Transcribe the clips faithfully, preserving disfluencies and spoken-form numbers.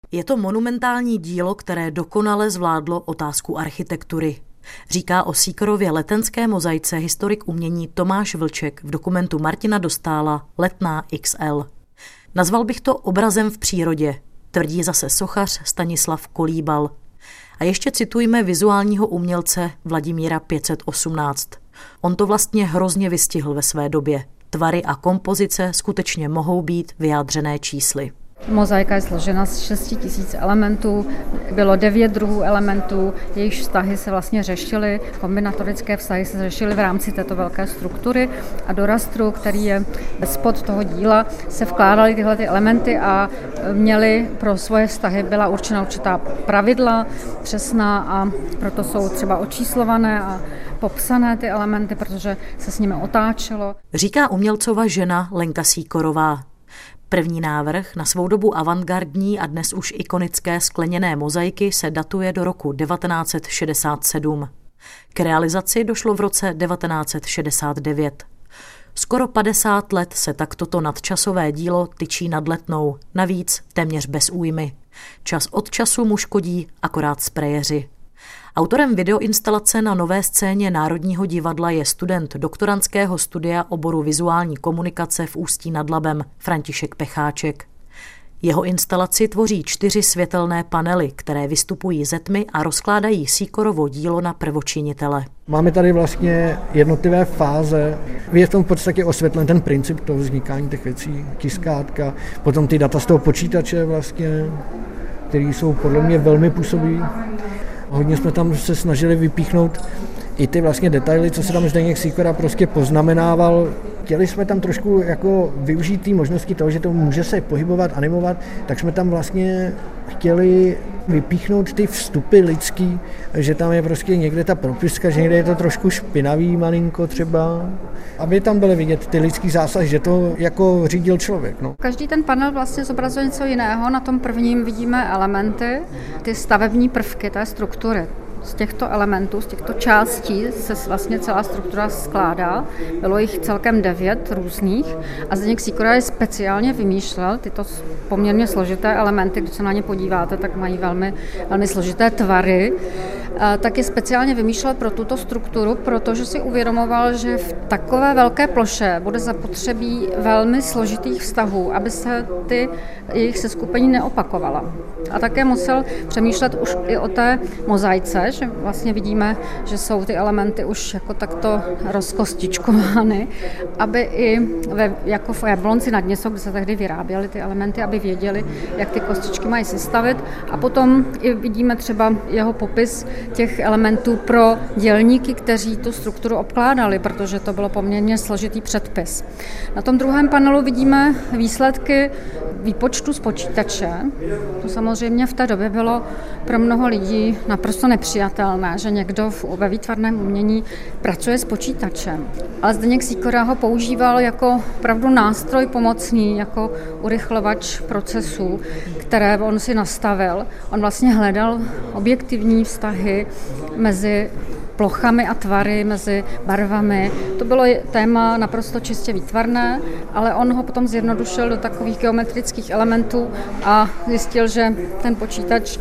Je to monumentální dílo, které dokonale zvládlo otázku architektury. Říká o Sýkorově letenské mozaice historik umění Tomáš Vlček v dokumentu Martina Dostála Letná iks el. Nazval bych to obrazem v přírodě, tvrdí zase sochař Stanislav Kolíbal. A ještě citujme vizuálního umělce Vladimíra pět set osmnáct. On to vlastně hrozně vystihl ve své době. Tvary a kompozice skutečně mohou být vyjádřené čísly. Mozaika je složena z šesti tisíc elementů, bylo devět druhů elementů, jejich vztahy se vlastně řešily, kombinatorické vztahy se řešily v rámci této velké struktury a do rastru, který je spod toho díla, se vkládaly tyhle ty elementy a měly pro svoje vztahy, byla určena určitá pravidla přesná a proto jsou třeba očíslované a popsané ty elementy, protože se s nimi otáčelo. Říká umělcova žena Lenka Sýkorová. První návrh na svou dobu avantgardní a dnes už ikonické skleněné mozaiky se datuje do roku devatenáct set šedesát sedm. K realizaci došlo v roce devatenáct set šedesát devět. Skoro padesát let se tak toto nadčasové dílo tyčí nad Letnou, navíc téměř bez újmy. Čas od času mu škodí akorát sprejeři. Autorem videoinstalace na nové scéně Národního divadla je student doktorandského studia oboru vizuální komunikace v Ústí nad Labem František Pecháček. Jeho instalaci tvoří čtyři světelné panely, které vystupují ze tmy a rozkládají Sýkorovo dílo na prvočinitele. Máme tady vlastně jednotlivé fáze. Je v tom v podstatě osvětlen ten princip toho vznikání těch věcí, tiskátka, potom ty data z toho počítače vlastně, které jsou podle mě velmi působivé. Hodně jsme tam se snažili vypíchnout i ty vlastně detaily, co se tam Zdeněk Sýkora prostě poznamenával. Chtěli jsme tam trošku jako využít té možnosti toho, že to může se pohybovat, animovat, tak jsme tam vlastně chtěli vypíchnout ty vstupy lidský, že tam je prostě někde ta propiska, že někde je to trošku špinavý malinko třeba, aby tam byly vidět ty lidský zásah, že to jako řídil člověk. No. Každý ten panel vlastně zobrazuje něco jiného. Na tom prvním vidíme elementy, ty stavební prvky té struktury. Z těchto elementů, z těchto částí se vlastně celá struktura skládá. Bylo jich celkem devět různých a Zdeněk Sýkora je speciálně vymýšlel tyto poměrně složité elementy, když se na ně podíváte, tak mají velmi, velmi složité tvary. Tak je speciálně vymýšlel pro tuto strukturu, protože si uvědomoval, že v takové velké ploše bude zapotřebí velmi složitých vztahů, aby se ty jejich seskupení neopakovala. A také musel přemýšlet už i o té mozaice, že vlastně vidíme, že jsou ty elementy už jako takto rozkostičkovány, aby i ve, jako v Jablonci nad Nisou, kde se tehdy vyráběly ty elementy, aby věděli, jak ty kostičky mají sestavit. A potom i vidíme třeba jeho popis těch elementů pro dělníky, kteří tu strukturu obkládali, protože to bylo poměrně složitý předpis. Na tom druhém panelu vidíme výsledky výpočtu z počítače. To samozřejmě v té době bylo pro mnoho lidí naprosto nepřijatelné, že někdo ve výtvarném umění pracuje s počítačem. Ale Zdeněk Sýkora ho používal jako opravdu nástroj pomocný, jako urychlovač procesů, které on si nastavil. On vlastně hledal objektivní vztahy mezi plochami a tvary, mezi barvami. To bylo téma naprosto čistě výtvarné, ale on ho potom zjednodušil do takových geometrických elementů a zjistil, že ten počítač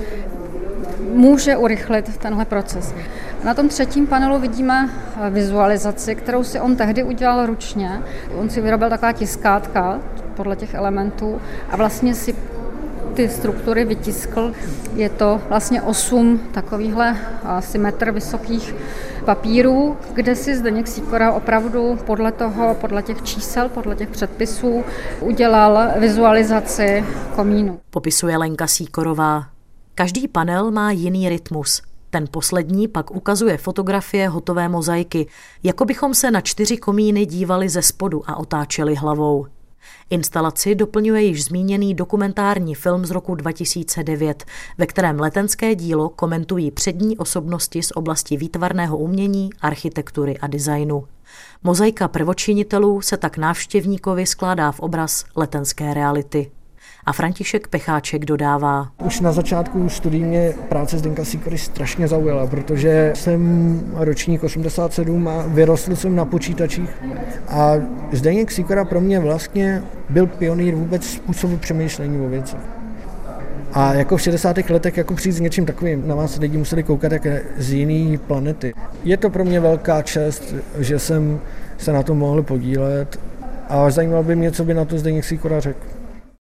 může urychlit tenhle proces. Na tom třetím panelu vidíme vizualizaci, kterou si on tehdy udělal ručně. On si vyrobil taková tiskátka podle těch elementů a vlastně si ty struktury vytiskl. Je to vlastně osm takovýchhle asi metr vysokých papírů, kde si Zdeněk Sýkora opravdu podle toho, podle těch čísel, podle těch předpisů udělal vizualizaci komínu. Popisuje Lenka Sýkorová. Každý panel má jiný rytmus. Ten poslední pak ukazuje fotografie hotové mozaiky, jako bychom se na čtyři komíny dívali ze spodu a otáčeli hlavou. Instalaci doplňuje již zmíněný dokumentární film z roku dva tisíce devět, ve kterém letenské dílo komentují přední osobnosti z oblasti výtvarného umění, architektury a designu. Mozaika prvočinitelů se tak návštěvníkovi skládá v obraz letenské reality. A František Pecháček dodává. Už na začátku studií mě práce Zdeňka Sýkory strašně zaujala, protože jsem ročník osmdesát sedm a vyrostl jsem na počítačích. A Zdeněk Sýkora pro mě vlastně byl pionýr vůbec způsobu přemýšlení o věcech. A jako v šedesátých letech jako přijít s něčím takovým, na vás lidi museli koukat jak z jiné planety. Je to pro mě velká čest, že jsem se na to mohl podílet a zajímalo by mě, co by na to Zdeněk Sýkora řekl.